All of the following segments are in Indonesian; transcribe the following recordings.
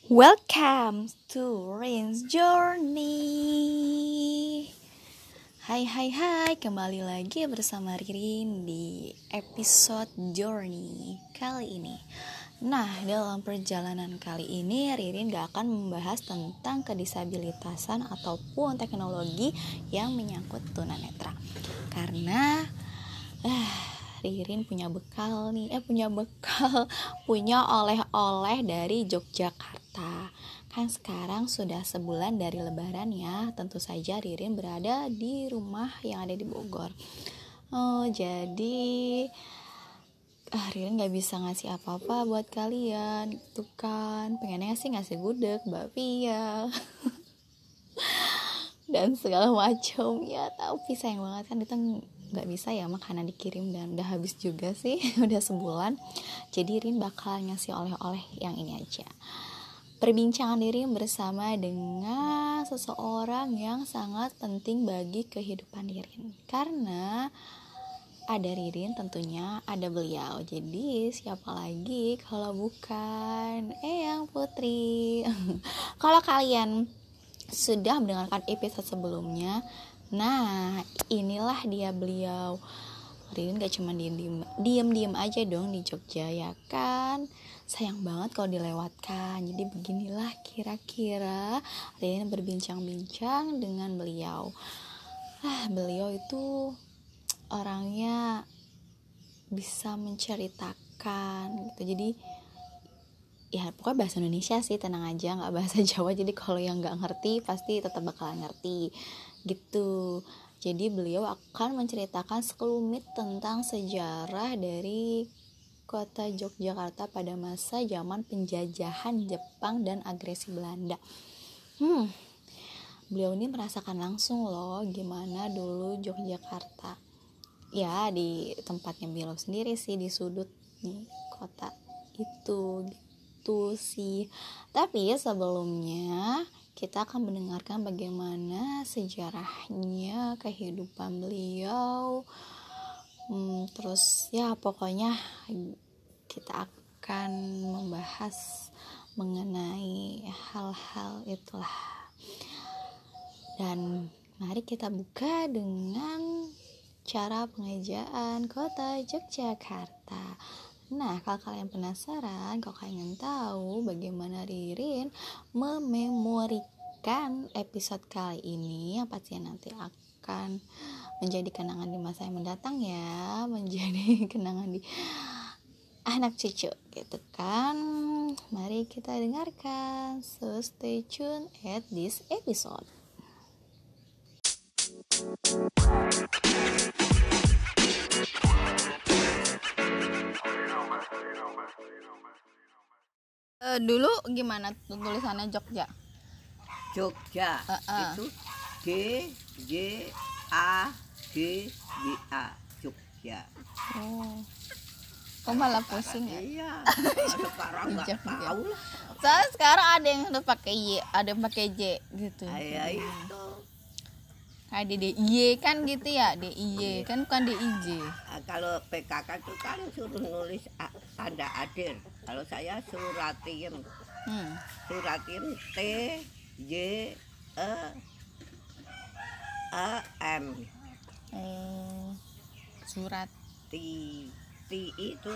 Welcome to Rain's Journey. Hai, kembali lagi bersama Ririn di episode Journey kali ini. Nah, dalam perjalanan kali ini Ririn gak akan membahas tentang kedisabilitasan ataupun teknologi yang menyangkut tunanetra. Karena Ririn punya oleh-oleh dari Yogyakarta. Kan sekarang sudah sebulan dari Lebaran ya. Tentu saja Ririn berada di rumah yang ada di Bogor. Jadi Ririn gak bisa ngasih apa-apa buat kalian. Itu kan pengennya sih ngasih gudeg, bakpia dan segala macam ya. Tapi sayang banget kan itu nggak bisa ya makanan dikirim dan udah habis juga sih udah sebulan. Jadi Rin bakal ngasih oleh-oleh yang ini aja. Perbincangan Ririn bersama dengan seseorang yang sangat penting bagi kehidupan Ririn. Karena ada Ririn tentunya ada beliau. Jadi siapa lagi kalau bukan Eyang Putri. Kalau kalian sudah mendengarkan episode sebelumnya, nah inilah beliau. Ririn gak cuma diem aja dong di Jogja ya kan. Sayang banget kalau dilewatkan. Jadi beginilah kira-kira Ririn berbincang-bincang dengan beliau. Beliau itu orangnya bisa menceritakan gitu. Jadi ya pokoknya bahasa Indonesia sih, tenang aja, nggak bahasa Jawa. Jadi kalau yang nggak ngerti pasti tetap bakalan ngerti gitu. Jadi beliau akan menceritakan sekelumit tentang sejarah dari kota Yogyakarta pada masa zaman penjajahan Jepang dan agresi Belanda. Beliau ini merasakan langsung loh gimana dulu Yogyakarta. Ya di tempatnya beliau sendiri sih, di sudut nih kota itu gitu sih. Tapi sebelumnya kita akan mendengarkan bagaimana sejarahnya kehidupan beliau. Terus ya pokoknya kita akan membahas mengenai hal-hal itulah. Dan mari kita buka dengan cara pengejaan kota Yogyakarta. Nah, kalau kalian penasaran, kalau kalian ingin tahu bagaimana Ririn mememorikan episode kali ini, yang pastinya nanti akan menjadi kenangan di masa yang mendatang ya, menjadi kenangan di anak cucu gitu kan. Mari kita dengarkan. So stay tuned at this episode. Dulu gimana tulisannya Jogja? Jogja itu G-J-A-G-W-A Jogja. Kok malah pusing ya? Iya. Sekarang nggak tahu lah. Soalnya sekarang ada yang udah pakai Y, ada yang pakai J gitu. Iya itu. Kayak DIY kan gitu ya, DIY kan bukan DIJ. Kalau PKK itu kan suruh nulis tanda adil. Kalau saya suratin. Suratin T-J-E-E-M. Surat T itu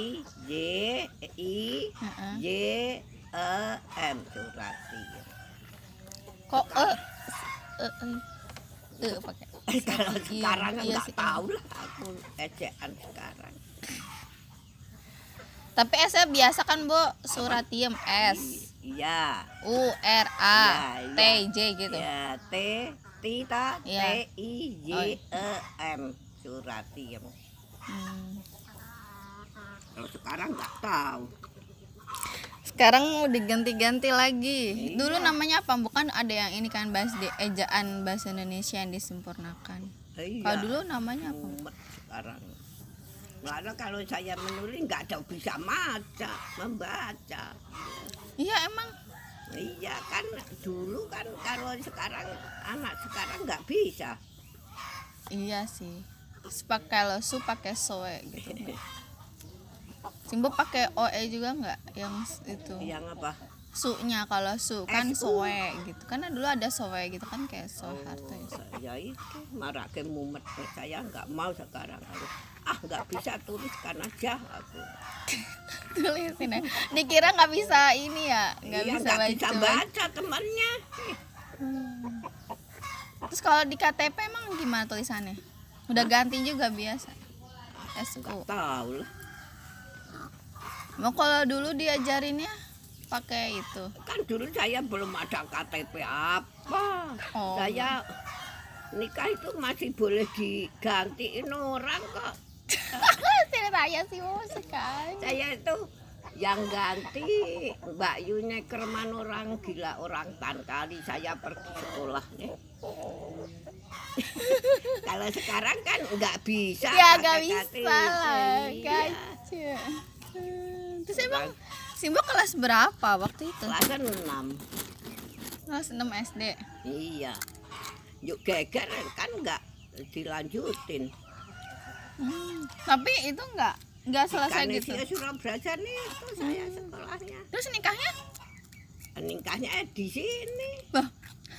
T-J-I-J-E-M suratin. Kok pakai. Kalau sekarang nggak tahu lah, aku ejaan sekarang. Tapi S-nya biasa kan, Bu? Suratiem S. Iya. U-R-A-T-J gitu. Ya, T-I-J-E-M Suratiem. Kalau sekarang nggak tahu. Sekarang mau diganti-ganti lagi. Dulu namanya apa? Bukan ada yang ini kan ejaan bahasa Indonesia yang disempurnakan. Kalau dulu namanya apa? Sekarang. Karena kalau saya menulis nggak ada bisa membaca. Iya emang. Iya kan dulu kan, kalau sekarang anak sekarang nggak bisa. Iya sih. Kalau su pakai soe gitu. Simbo pakai OE juga nggak yang itu? Yang apa? Su-nya, kalau su kan soe gitu. Karena dulu ada soe gitu kan, kayak Soeharto ya. Ya itu marake mumet, saya nggak mau sekarang harus nggak bisa tuliskan aja aku. Tulisin ya. Dikira nggak bisa ini ya, nggak Iya, bisa nggak bisa baca. baca temannya. Terus kalau di KTP emang gimana tulisannya? Udah ganti juga biasa. SU. Tahu lah. Mau kalau dulu diajarinnya pakai itu. Kan dulu saya belum ada KTP apa. Oh. Saya nikah itu masih boleh digantiin orang kok. Ceritanya sih sekali. Saya itu yang ganti Mbak Yunya Kerman orang gila orang tan kali saya pergi sekolah nih. Kalau sekarang kan nggak bisa. Ya pakai nggak bisa KTP. lah, Iya. kacau. Terus emang Simbo kelas berapa waktu itu? Kelas 6. Kelas 6 SD. Iya. Yuk geger kan nggak dilanjutin. Tapi itu nggak selesai gitu. Kanesia Surabaya nih itu saya sekolahnya. Terus nikahnya? Nikahnya di sini. Bah.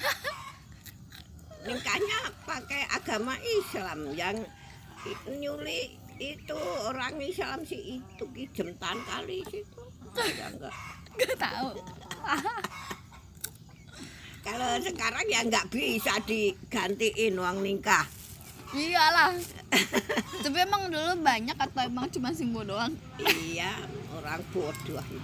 Nikahnya pakai agama Islam yang nyulik itu orang Islam sih itu Ki Jemtan kali situ. Ya enggak. Nggak tahu. Kalau sekarang ya nggak bisa digantiin uang nikah. Iyalah. Tapi emang dulu banyak atau emang cuma Simbo doang? Iya, orang bodoh itu.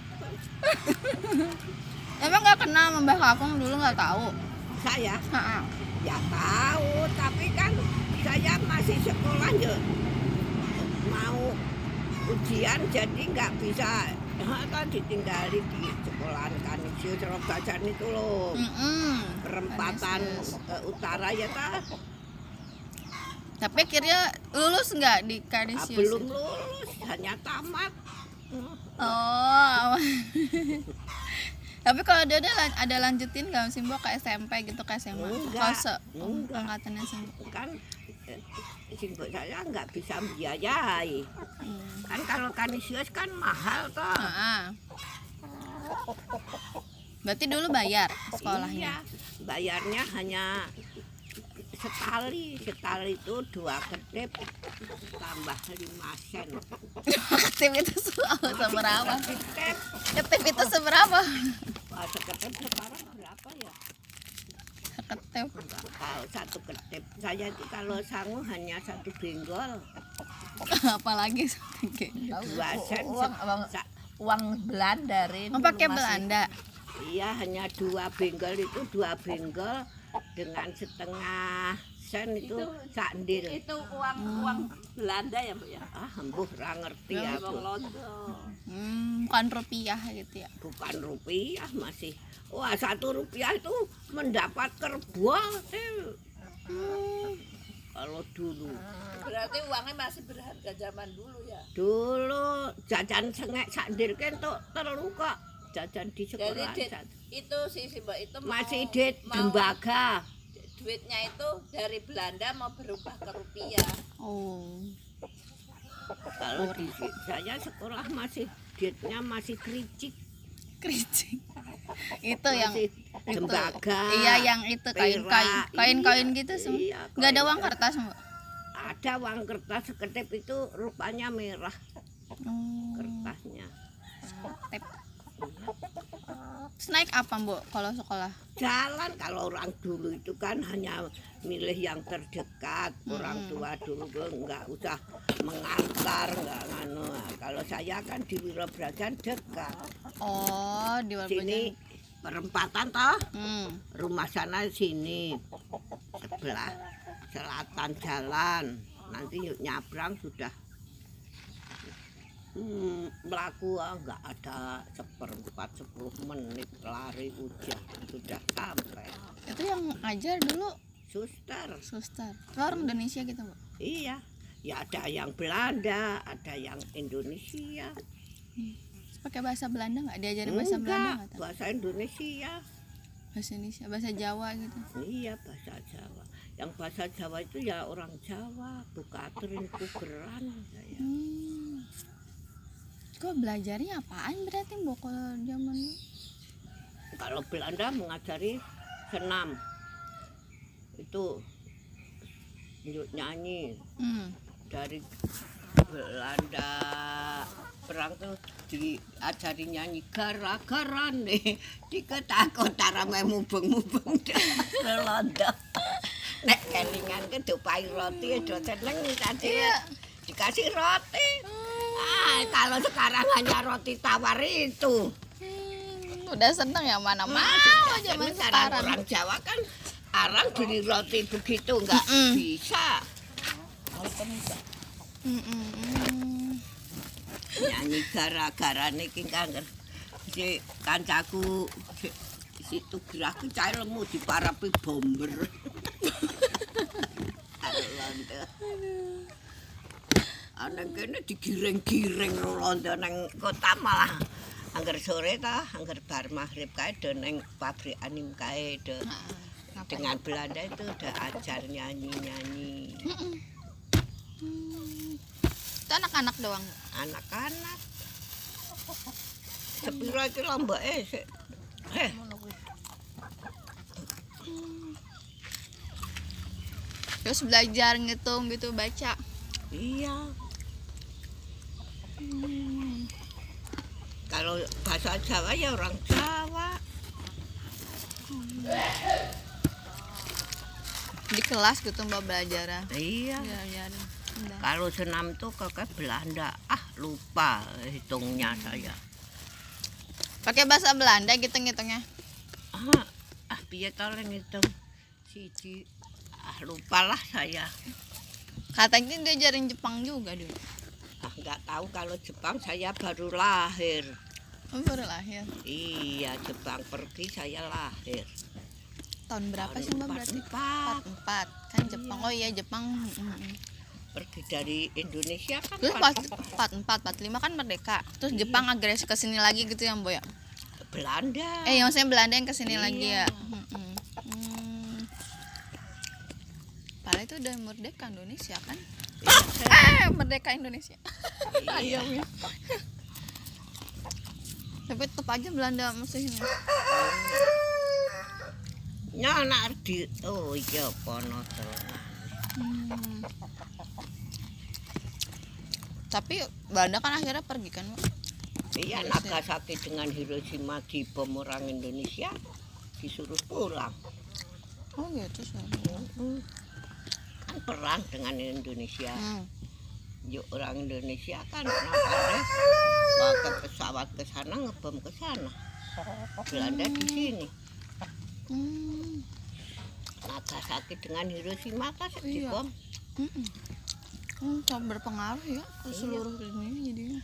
Emang nggak kenal Mbah Kakung dulu, nggak tahu? Saya Ha-ha. ya tahu, tapi kan saya masih sekolah ya. Mau ujian jadi nggak bisa kan ditinggali di sekolahan Kanisio Surabaya itu loh. Perempatan utara ya ta. Tapi akhirnya lulus nggak di Kanisius? Belum lulus, hanya tamat. Oh. Tapi kalau dia ada lanjutin nggak Simbo ke SMP gitu, ke SMA? Enggak. Angkatannya Simbo. Kan Simbo saya nggak bisa biayai. Kan kalau Kanisius kan mahal toh. Berarti dulu bayar sekolahnya? Iya, bayarnya hanya setali itu 2 kedip tambah 5 sen. Ketip itu seberapa? Kedip, Ketip itu seberapa? sekedip sekarang berapa ya? Ketip. Enggak tahu, 1 kedip. Saya itu kalau sangu hanya 1 benggol. Apalagi 2 sen. Uang Belanda, Rin. mau pakai Belanda? Iya, hanya 2 benggol itu 2 benggol dengan setengah sen itu sakndil. Itu uang Belanda ya, Bu ya? Embuh ra ngerti Uang aku. Londo. Bukan rupiah gitu ya? Bukan rupiah masih. Wah, 1 rupiah itu mendapat kerbau. Kalau dulu. Berarti uangnya masih berharga zaman dulu ya? Dulu jajan sengek sakndil kentuk telu kok. Jajan di sekolah. Jadi itu si Simbo itu Masih dit tembaga. Duitnya itu dari Belanda mau berubah ke rupiah. Oh. Kalau di saya sekolah masih duitnya masih kericik. Kericik. Itu yang Masih tembaga. Iya, yang itu kain-kain gitu semua. Iya, Nggak ada kain. uang kertas, Mbak? Ada uang kertas sekedip itu rupanya merah kertasnya. Tep. Terus naik apa, Mbok, kalau sekolah? Jalan kalau orang dulu itu kan hanya milih yang terdekat. Orang tua dulu nggak usah mengantar, nggak nganu. Nah, kalau saya kan di Wirobrajan dekat. Oh, di Sini perempatan toh. Rumah Rumah sana sini sebelah selatan jalan. Nanti yuk nyabrang sudah melaku nggak ada 1/4 10 menit lari hujan sudah sampai. Itu yang ngajar dulu Suster. Itu orang Indonesia gitu, Mbak? Iya, ya ada yang Belanda, ada yang Indonesia. Pakai bahasa Belanda nggak? Diajarin bahasa Belanda nggak? Tahu? Bahasa Indonesia. Bahasa Indonesia, bahasa Jawa gitu. Iya, bahasa Jawa. Yang bahasa Jawa itu ya orang Jawa, bukaterin pugeran saya. Kok belajarnya apaan berarti, Mbok, kalau zaman dulu? Kalau Belanda mengajari senam itu nyanyi dari Belanda perang tuh diajari nyanyi gara-gara nih diketakut cara mubeng-mubeng Belanda nek kelingan ke dipai roti do seneng tadi dikasih roti kalau sekarang hanya roti tawar itu udah seneng ya mana mau zaman sekarang. Orang Jawa kan arang beli roti begitu nggak bisa. Nyanyi gara-gara niki kangen si kancaku situ gerakku cair lemu diparapi bomber. Ana kene digiring-giring rondo nang kota malah angger sore ta, angger bar maghrib kae do nang pabrik anim kae do. Dengan Belanda itu udah ajar nyanyi-nyanyi. Itu anak-anak doang. Anak-anak. Sepiro iki lombake sik. Terus belajar ngitung gitu baca. Iya. Kalau bahasa Jawa ya orang Jawa. Di kelas gitu mbak belajar. Iya. Ya. Kalau senam tuh ke Belanda, lupa hitungnya saya. Pakai bahasa Belanda gitu ngitungnya. Piye to le ngitung siji. Lupalah saya. Katanya diajarin Jepang juga dulu. Nggak tahu kalau Jepang saya baru lahir. Oh, baru lahir. Iya, Jepang pergi saya lahir. Tahun berapa sih mbak berarti? 44 kan Jepang. Iya. Oh iya Jepang. Pergi dari Indonesia kan. Terus 45 kan merdeka. Terus Jepang agresi ke sini lagi gitu ya mbak ya? Belanda. Yang maksudnya Belanda yang ke sini lagi ya. Padahal itu udah merdeka Indonesia kan? Merdeka Indonesia. Iya. Tapi tetap aja Belanda musuhnya. Nyanak di iya pono Tapi Belanda kan akhirnya pergi kan? Iya, Nagasaki dengan Hiroshima dibom orang Indonesia disuruh pulang. Oh gitu sih. Kan perang dengan Indonesia. Yuk orang Indonesia kan nampaknya pakai pesawat ke sana ngebom ke sana. Belanda di sini. Nagasaki dengan Hiroshima kan dibom. Berpengaruh ya ke seluruh dunia jadinya.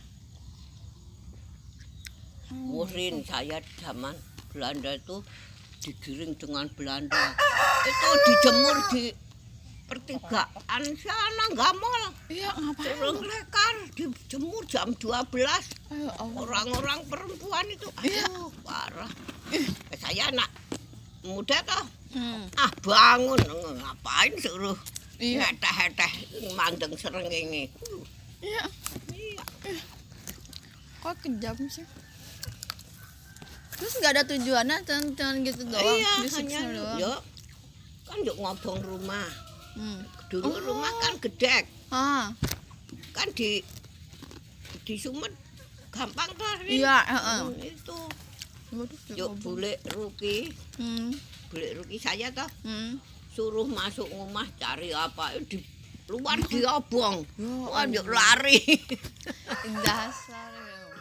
Wurin saya zaman Belanda itu digiring dengan Belanda. Itu dijemur di pertigaan sana nggak mal. Iya ngapain? Terus lekar dijemur jam 12. Orang-orang perempuan itu parah. Saya anak muda toh. Bangun ngapain suruh ngeteh-heteh mandeng srengenge. Iya. Kok kejam sih? Terus nggak ada tujuannya, cuman gitu doang. Iya, hanya yuk kan yuk ngobong rumah. Dulu rumah kan gedek. Kan di Sumet gampang tuh. Iya, itu. Yuk bulik Ruki. Bulik Ruki saya toh. Suruh masuk rumah cari apa di luar diobong. Wah, yuk lari. Dasar.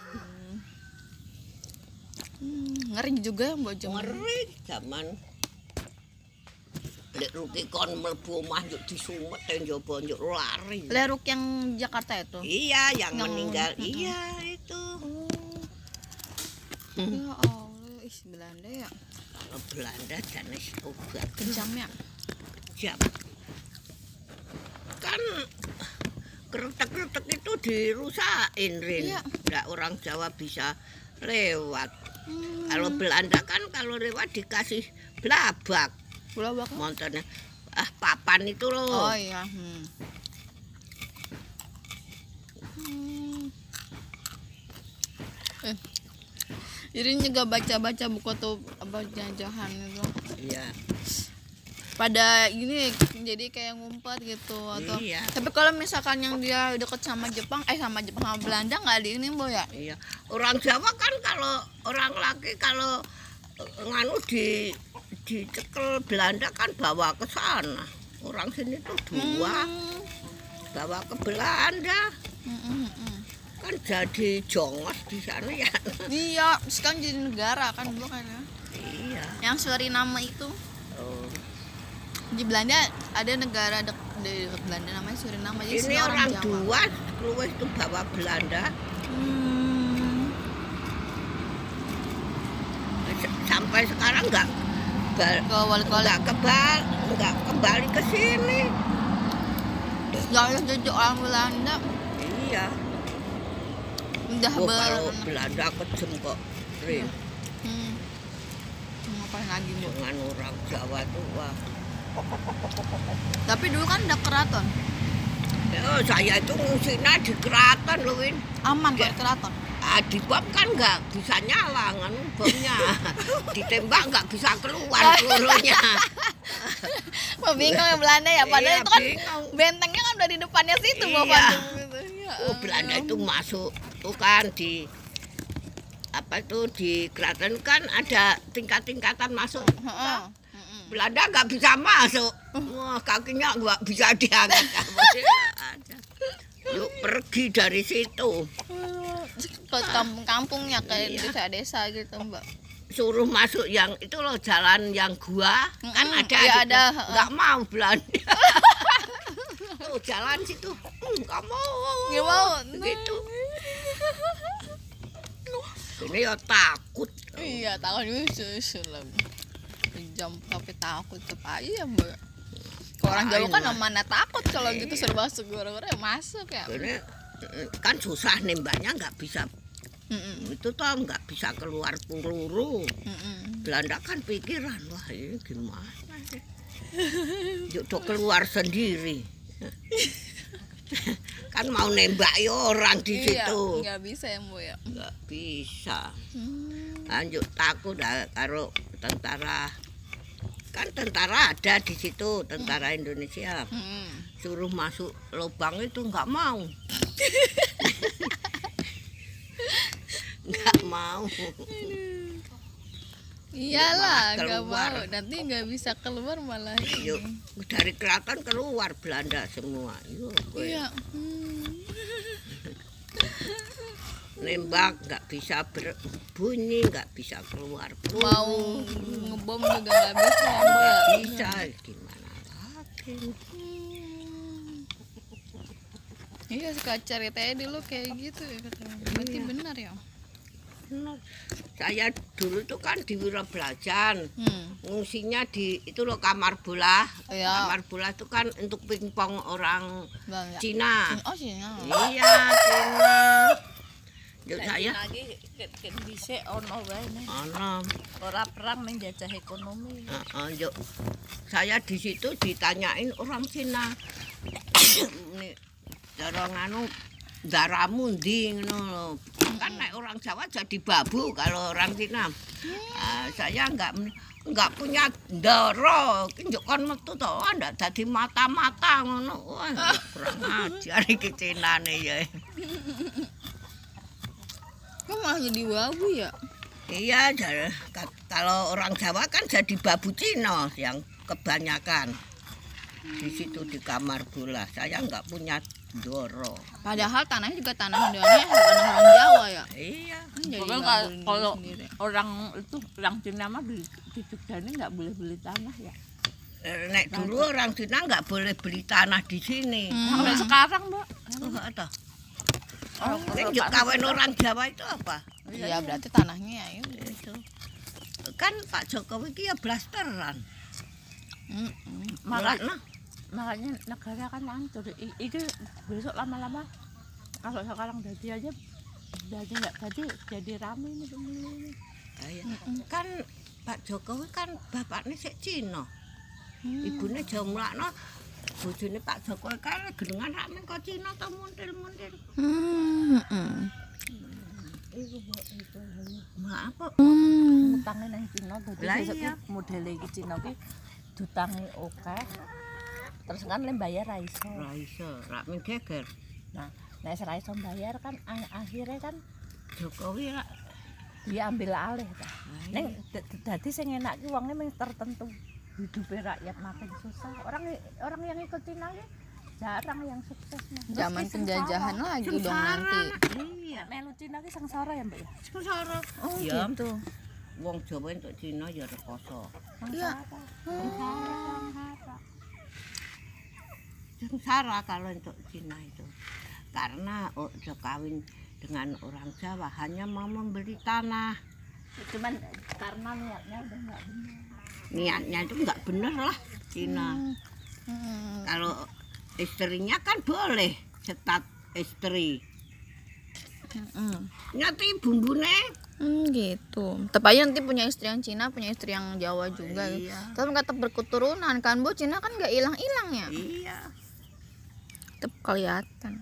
Ngeri juga Mbak Jom. Ngeri zaman Lek Ruki kon mlebu omah yuk disumet njaba yuk lari. Leruk yang Jakarta itu? Iya, yang meninggal. Iya, itu. Ya Allah, Belanda ya. Kalau Belanda jenis obat Kejam ya? kejam. Kan kretek-kretek itu dirusakin, Rin. Iya. Nggak orang Jawa bisa lewat. Kalau Belanda kan kalau lewat dikasih blabak. Blabak? Montornya papan itu loh. Oh iya. Jadi juga baca-baca buku tuh apa jajahan itu. Iya. Pada gini jadi kayak ngumpet gitu atau. Iya. Tapi kalau misalkan yang dia deket sama Jepang sama Belanda nggak di ini Bo ya? Iya. Orang Jawa kan kalau orang laki kalau nganu dicekel Belanda kan bawa ke sana. Orang sini tuh dua bawa ke Belanda. Kan jadi jongos di sana ya. Iya, sekarang jadi negara kan Bo kan ya. Iya. Yang Suriname itu. Oh. Di Belanda ada negara di Belanda namanya Suriname. Jadi Ini semua orang Jawa. dua keluar itu bawa Belanda. Sampai sekarang nggak kembali ke sini. Nggak ada jejak orang Belanda. Iya. Udah Kalau Belanda kejem kok, Rin. Ngapain lagi Bu? Dengan orang Jawa tuh wah. Tapi dulu kan ada keraton. Oh, saya itu ngungsinya di keraton loh, Win. Aman kok keraton. Di bom kan nggak bisa nyala kan bomnya. Ditembak nggak bisa keluar pelurunya. Bingung ya Belanda ya, padahal Iya, itu kan bingung. bentengnya kan udah di depannya situ Iya. Bapak. Gitu. Ya, Oh, Belanda itu masuk tuh kan di apa itu di keraton kan ada tingkat-tingkatan masuk. Belanda nggak bisa masuk. Wah, kakinya nggak bisa diangkat. Yuk pergi dari situ. Ke kampung-kampungnya ke Iya. desa-desa gitu Mbak. Suruh masuk yang itu loh jalan yang gua kan ada. Iya, gitu. ada. Nggak mau Belanda. Tuh jalan situ nggak mau. Nggak mau. Gitu. Ini ya takut. Iya, takut sulam. Jam tapi takut tetap aja Mbak. Kalau orang Jawa kan mana takut kalau gitu Iya. serba masuk orang-orang masuk ya. Ini kan susah nembaknya nggak bisa. Itu tuh nggak bisa keluar peluru. Belanda kan pikiran wah ini gimana sih. Yuk tuh keluar sendiri. Kan mau nembak orang di situ. Nggak bisa ya Mbak ya. Nggak bisa. Lanjut takut dah karo tentara. Kan tentara ada di situ, tentara Indonesia. Suruh masuk lubang itu nggak mau. Nggak mau. Iyalah, Malah nggak keluar. mau. Nanti nggak bisa keluar malah. Yuk dari keraton keluar Belanda semua. Yuk, gue Iya. nembak nggak bisa berbunyi, nggak bisa keluar. Mau ngebom juga nggak bisa ya Mbak. Nggak bisa, gimana lagi? Iya, suka ceritanya dulu kayak gitu ya katanya. Berarti Iya. benar ya. Benar. Saya dulu tuh kan di Wirabelajan. Ngungsinya di itu loh kamar bola. Iya. Kamar bola itu kan untuk pingpong orang Belanda. Cina. Oh Cina. Iya, Cina. Yuk saya lagi dhisik ono wae nih. ana. Ora perang menjajah ekonomi. Yuk. Saya di situ ditanyain orang Cina. Nih, cara nganu daramu ndi ngono lho. Kan nek orang Jawa jadi babu kalau orang Cina. Saya enggak punya ndara. Ki njuk kon metu to, ndak dadi mata-mata ngono. Wah, kurang ajar iki Cinane ya. Kok malah jadi babu ya? Iya, kalau orang Jawa kan jadi babu Cina yang kebanyakan. Di situ di kamar bola. Saya enggak punya ndara. Padahal tanahnya juga tanah Indonesia, tanah orang Jawa ya. Iya. Jadi Pokoknya nggak boleh kalau sendiri. orang itu orang Cina mah di Jogja ini nggak boleh beli tanah ya. Nek dulu orang Cina nggak boleh beli tanah di sini. Sampai sekarang Mbak. Oh, ada. Oh, Nek juk kawin orang Jawa itu apa? Iya, berarti tanahnya ya. Itu. Kan Pak Jokowi ki ya blasteran. Makanya negara kan hancur. Itu besok lama-lama kalau sekarang jadi aja jadi nggak jadi rame ini pemilu ini. Kan Pak Jokowi kan bapaknya sik Cina. Ibune jomlakno bojone Pak Jokowi kan gedengan ramen kok Cina to muntil-muntil. Iku mbok iku. Apa? Utange nang Cina dadi Lah sesuk iya. ki modele iki Cina ki dutange akeh. Terus kan le bayar ra iso. Ora iso, rak men geger. Nah, nek ra iso bayar kan akhirnya kan Jokowi rak diambil alih ta. Ning dadi sing enak ki wonge mung tertentu. Hidupe rakyat makin susah. Orang yang ikut Cina ki jarang yang sukses mah. Zaman penjajahan lagi dong nanti. Iya, Melu Cina ki sengsara ya, Mbak ya? sengsara. Oh Ya, gitu. wong Jawa entuk Cina ya rekoso. Iya. Sengsara. Sengsara kalau untuk Cina itu. Karena udah kawin dengan orang Jawa hanya mau membeli tanah. Cuman karena niatnya udah nggak benar. Niatnya itu nggak bener lah Cina. Kalau istrinya kan boleh setat istri. Nanti bumbune Gitu. Tetap aja nanti punya istri yang Cina, punya istri yang Jawa juga. Iya. Tetap tetap berketurunan kan, Bu. Cina kan nggak hilang-hilang ya. iya. Tetap kelihatan.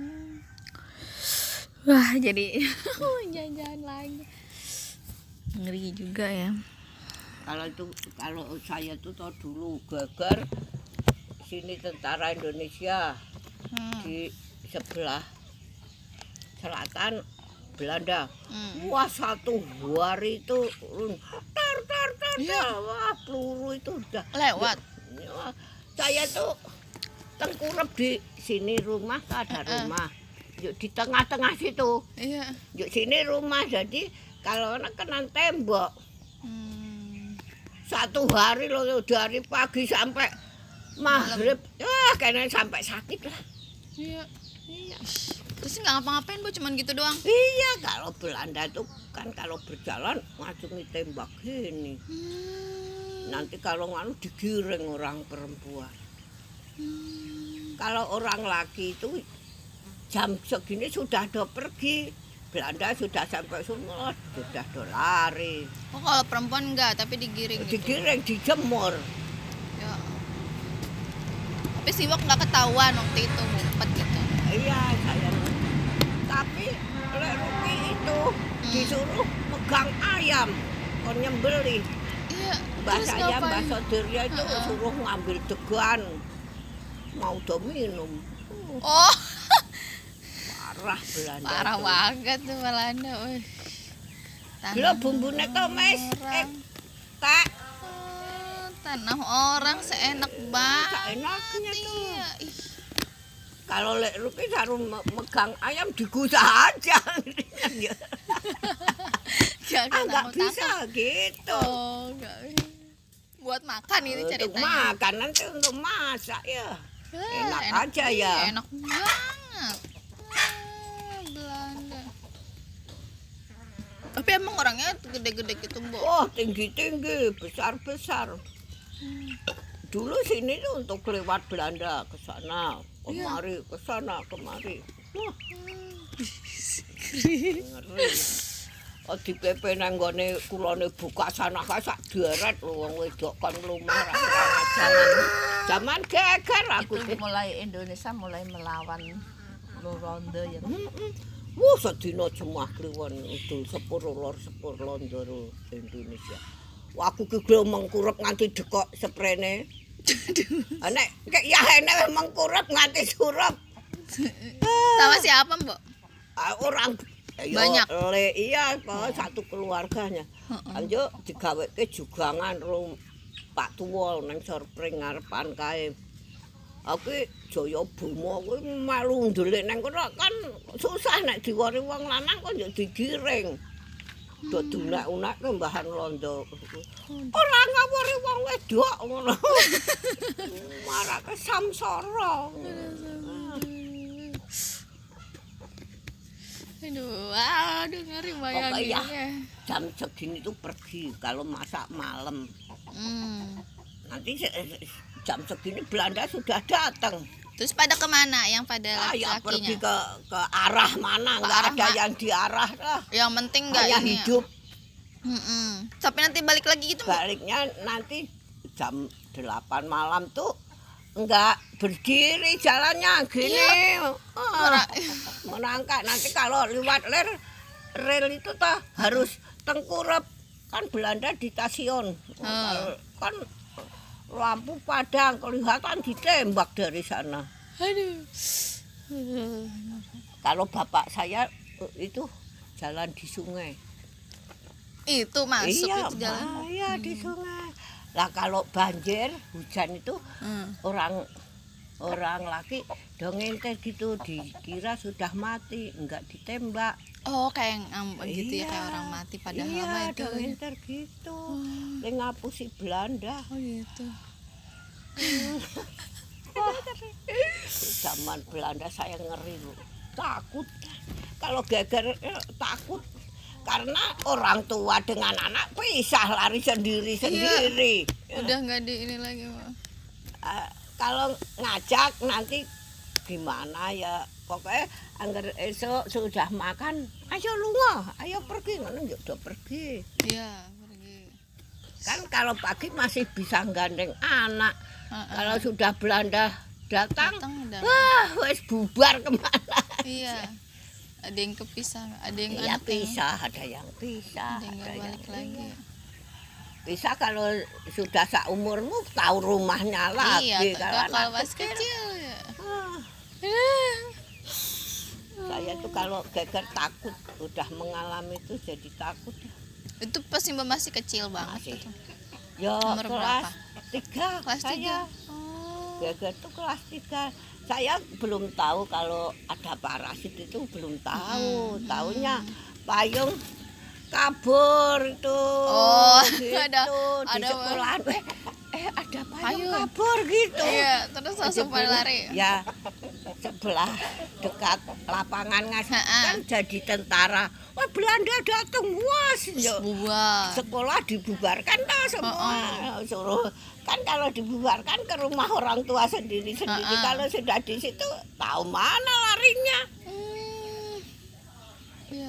Wah, jadi jalan-jalan lagi. Ngeri juga ya. Kalau saya tuh tau dulu geger sini tentara Indonesia di sebelah selatan Belanda. Wah, satu hari itu tar wah peluru itu udah Lewat. Wah, saya tuh tengkurap di sini rumah tak ada rumah. Yuk di tengah-tengah situ. Iya. Yuk sini rumah jadi kalau anak kena tembok. Satu hari loh dari pagi sampai maghrib. Kayaknya sampai sakit lah. Iya. Terus nggak ngapa-ngapain, Bu, cuman gitu doang. Iya, kalau Belanda tuh kan kalau berjalan ngacungi tembak gini. Nanti kalau nganu digiring orang perempuan. Kalau orang laki itu jam segini sudah do pergi. Belanda sudah sampai semua, sudah do lari. Oh, kalau perempuan enggak, tapi digiring gitu. Digiring, dijemur. Ya. Tapi siwak nggak ketahuan waktu itu, ngumpet gitu. Iya, saya. Tapi Lek Ruki itu disuruh megang ayam, kon nyembeli. Iya. Mbak Terus saya, Mbak ngapain? Sodirya itu suruh ngambil degan. Mau do minum. Oh, Parah Belanda. parah itu. banget tuh Belanda. Lho bumbune tomes. Tak Tanah orang seenak banget. enaknya tuh. Iya. Ih, Kalau Lek Ruki harus megang ayam digusah aja. Nggak bisa gitu. Oh, nggak bisa. Buat makan ini Untuk ceritanya. makan nanti untuk masak ya. Enak Enak aja ya. Enak banget. Belanda. Tapi emang orangnya gede-gede gitu, Bu. Oh, tinggi-tinggi, besar-besar. Dulu sini tuh untuk lewat Belanda ke sana, kemari, ke sana, kemari. Wah, ngeri. Oh, di PP nang gone kulone buka sana sak deret lho wong wedok kon lumah zaman geger aku. Itu mulai Indonesia mulai melawan Ronde ya. Wah, sedina jemah kliwon udul sepur lor sepur londo Indonesia. Wah, aku ki gelem mengkurep nganti dekok sprene. Nek kek ya enek mengkurep nganti surup. Sama siapa, Mbok? Orang Banyak. Iya, kok satu keluarganya. Anjo digaweke jugangan rum Pak Tuwa nang sorpring ngarepan kae. Aku Jaya Buma kuwi malu ndelik nang kono kan susah nek diwori wong lanang kok yo digiring. Do dunak-unakke mbahan londo. Ora ngawuri wong wedok ngono. Marake samsara. Aduh, ngeri bayanginnya. Jam segini tuh pergi kalau masak malam. Nanti jam segini Belanda sudah datang. Terus pada kemana? Yang pada Ya pergi laki-lakinya? ke arah mana? Nggak arah ada yang diarah lah. Yang penting nggak Hanya ini. hidup. Tapi nanti balik lagi gitu, Mbok? Baliknya nanti jam 8 malam tuh enggak berdiri jalannya gini. Iya. Menangkak nanti kalau lewat ler rel itu harus tengkurap kan Belanda di stasiun. Kan lampu padang kelihatan ditembak dari sana. Aduh. Kalau bapak saya itu jalan di sungai. Itu masuk Iya, itu jalan. iya di sungai. Lah kalau banjir hujan itu orang laki dongeng gitu dikira sudah mati, enggak ditembak. Oh, kayak yang gitu ya, kayak orang mati padahal mah itu. Dongeng gitu. Ngapusi Belanda. Oh gitu. Zaman Belanda saya ngeri loh. Takut. Kalau geger takut. Karena orang tua dengan anak pisah lari sendiri-sendiri. Udah nggak di ini lagi, Mak. Kalau ngajak nanti gimana ya, pokoknya anggar esok sudah makan, ayo lunga, ayo pergi, mana udah pergi. Iya, pergi. Kan kalau pagi masih bisa gandeng anak. Kalau sudah Belanda datang udah. wah wes bubar kemana. Iya. Ada yang kepisah, ada yang Ya anak pisah, ada yang pisah, ada yang nggak balik lagi. Bisa kalau sudah seumurmu tahu rumahnya lagi. Iya, kalau anak masih kecil ya. Saya tuh kalau geger takut, udah mengalami itu jadi takut. Itu pas Mbak masih kecil banget Masih. itu. Ya Nomor kelas berapa? 3 Kelas 3. saya. Geger tuh kelas 3. Saya belum tahu kalau ada parasit itu belum tahu. Taunya payung kabur itu. Oh, gitu. ada Di sekolahan. Ada payung Payung. kabur gitu. Iya, terus langsung pada lari. Ya sebelah dekat lapangan ngasih kan jadi tentara. Wah Belanda datang, wah Buah. sekolah dibubarkan dah semua. Suruh kan kalau dibubarkan ke rumah orang tua sendiri-sendiri. Kalau sudah di situ tahu mana larinya. Iya.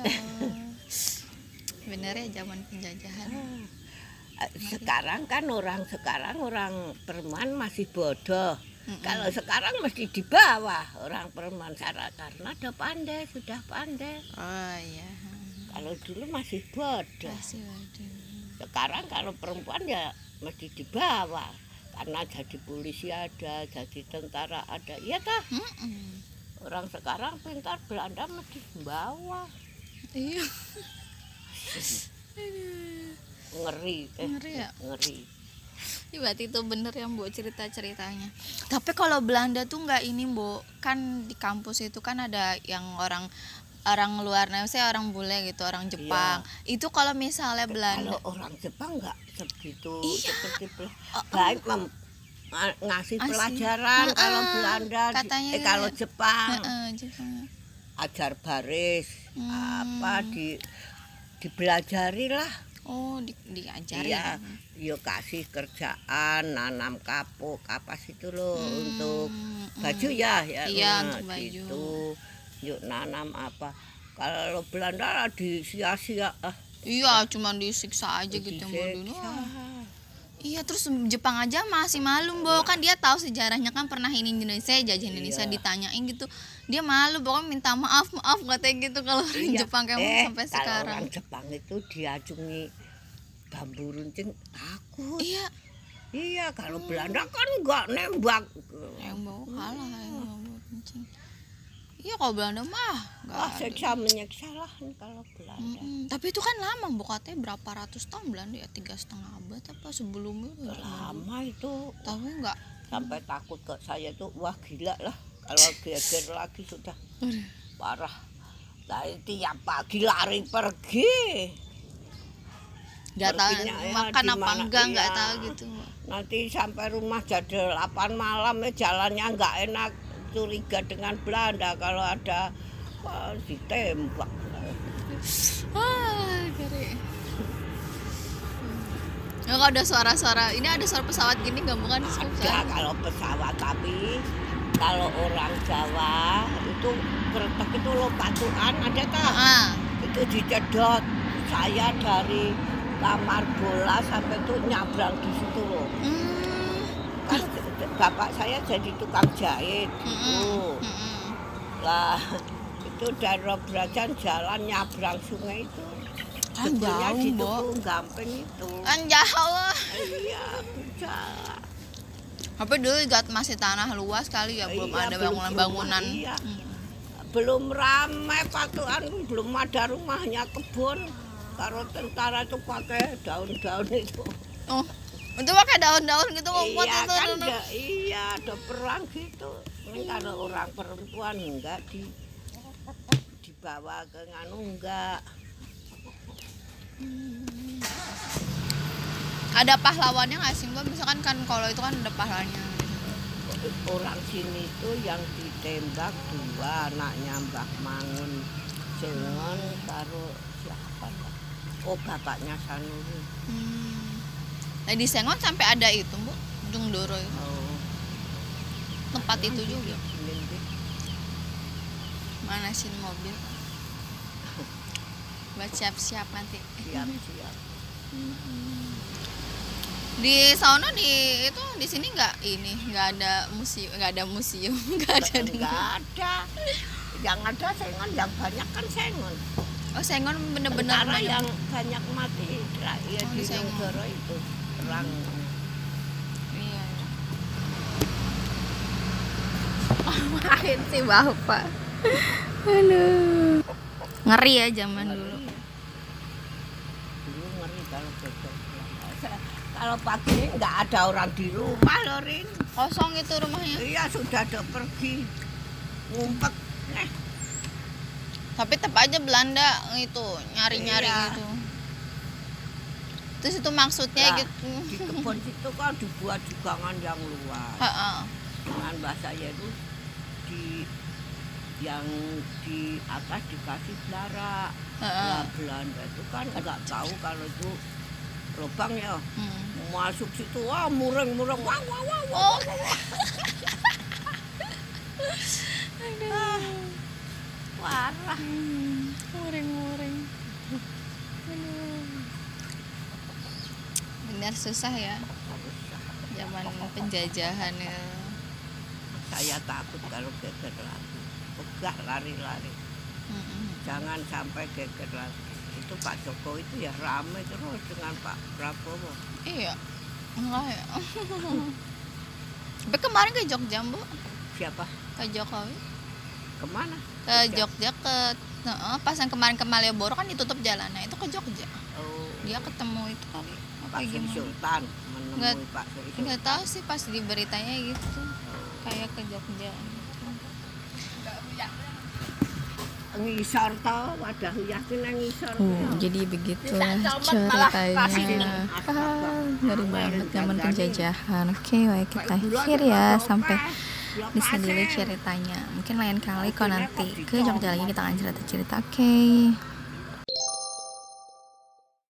Bener ya zaman penjajahan. Sekarang kan orang Perman masih bodoh. Kalau sekarang mesti di bawah orang Perman karena sudah pandai. Oh iya. Kalau dulu masih bodoh. Masih waduh. Sekarang kalau perempuan ya mesti di bawah. Karena jadi polisi ada, jadi tentara ada. Iya tah? Orang sekarang pintar, Belanda mesti di bawah. Iya. Ngeri. Ngeri ya? Ngeri. Ya, berarti itu bener ya Mbok cerita-ceritanya. Tapi kalau Belanda tuh nggak ini Mbok, kan di kampus itu kan ada yang orang luar, misalnya orang bule gitu, orang Jepang. Iya. Itu kalau misalnya Belanda, Kalau orang Jepang nggak segitu Iya. seperti baik ngasih pelajaran. Kalau Belanda katanya kalau Jepang Jepang. ajar baris apa dipelajari lah. Oh, diajari. Iya, yo kasih kerjaan, nanam kapuk, kapas itu loh untuk baju ya. Iya, untuk baju. Gitu. Yuk nanam apa. Kalau Belanda disia-sia. Iya, cuma disiksa aja gitu Mbok dulu. Iya, terus Jepang aja masih malu Mbok, kan dia tahu sejarahnya kan pernah ini Indonesia, jajah Indonesia, ditanyain gitu. Dia malu, pokoknya minta maaf katanya gitu kalau orang Jepang kayak sampai kalau sekarang. orang Jepang itu diacungi bambu runcing takut. Iya. Iya, kalau Belanda kan enggak nembak. Yang bawa kalah yang bawa kencing. Iya, kalau Belanda mah enggak. Seksa menyeksa lah kalau Belanda. Tapi itu kan lama Mbok, katanya berapa ratus tahun Belanda ya, 3,5 abad apa sebelumnya. Lama itu. Tahu enggak? Sampai takut ke saya tuh, wah gila lah. Kalau geger lagi sudah parah. Saya tiap pagi lari pergi. Enggak tahu makan apa enggak, enggak iya. tahu gitu. Nanti sampai rumah jam 8 malam jalannya enggak enak, curiga dengan Belanda kalau ada ditembak. Geri. Ya, kalau ada suara-suara, ini ada suara pesawat gini enggak bukan? Ada kalau pesawat, tapi kalau orang Jawa itu kretek itu lopatuan ada tak? Itu dicedot. Saya dari kamar bola sampai tuh nyabrang di situ loh. Kan bapak saya jadi tukang jahit gitu. Lah itu dari Robrajan jalan nyabrang sungai itu. Kan Sebetulnya jauh, di Bo. Tugu Gamping itu. Kan jauh. Iya, bisa. Tapi dulu juga masih tanah luas kali ya, belum Iya, ada belum bangunan-bangunan. rumah, iya. Belum ramai patuan, belum ada rumahnya, kebun. Kalau tentara itu pakai daun-daun itu. Oh, itu pakai daun-daun gitu ngumpet Iya itu. kan, iya ada perang gitu. Ini kalau orang perempuan enggak dibawa ke nganu enggak. Ada pahlawannya nggak sih Mbak? Misalkan kan kalau itu kan ada pahlawannya. Orang sini tuh yang ditembak 2 anaknya Mbah Mangun Sengon karo siapa ya? Oh bapaknya Sanuri. Nah di Sengon sampai ada itu Bu, Ujung Doro itu. Oh. Tempat itu juga. Ini Manasin mobil. Buat siap-siap nanti. siap-siap. Di sono di sini nggak ada museum, nggak ada. Enggak ada. Yang ada Sengon, yang banyak kan Sengon. Oh Sengon bener-bener Tentara banyak. yang banyak mati rakyat Oh, di di Sengon. Nonggoro itu perang. Iya. Main sih bapak. Aduh. Ngeri ya zaman dulu. Dulu ngeri kalau besok. Kalau pagi nggak ada orang di rumah loh Rin. Kosong itu rumahnya. Iya sudah ada pergi ngumpet. Tapi tetap aja Belanda itu nyari-nyari Iya. gitu. Terus itu maksudnya Lah, gitu. Di kebun situ kan dibuat jugangan yang luas. Heeh. Dengan bahasa ya itu yang di atas dikasih belara. Heeh. Nah, Belanda itu kan nggak tahu kalau itu lubang ya. Masuk situ wah mureng-mureng wah wah wah wah. Parah. Muring-muring. Benar susah ya zaman penjajahan ya. Saya takut kalau geger lagi. Pegah lari-lari. Jangan sampai geger lagi. Itu Pak Jokowi itu ya ramai terus dengan Pak Prabowo. Iya. Enggak ya. Tapi kemarin ke Jogja, Bu. Siapa? Ke Jokowi. Kemana? Ke Jogja pas yang kemarin ke Malioboro kan ditutup jalannya. Itu ke Jogja. Oh, Dia ketemu itu kali. Pak Apa Sri gimana? Sultan menemui Nggak- Pak Sri Sultan. Enggak tahu sih pas di beritanya gitu. Kayak ke Jogja gitu. Ngisor to, wadah yakin ngisor. to. Jadi begitu comot malah ceritanya. Ngeri banget zaman penjajahan. Oke, baik kita akhir ya sampai di sini dulu ceritanya. Mungkin lain kali kalau nanti ke Jogja lagi kita akan cerita-cerita. Oke.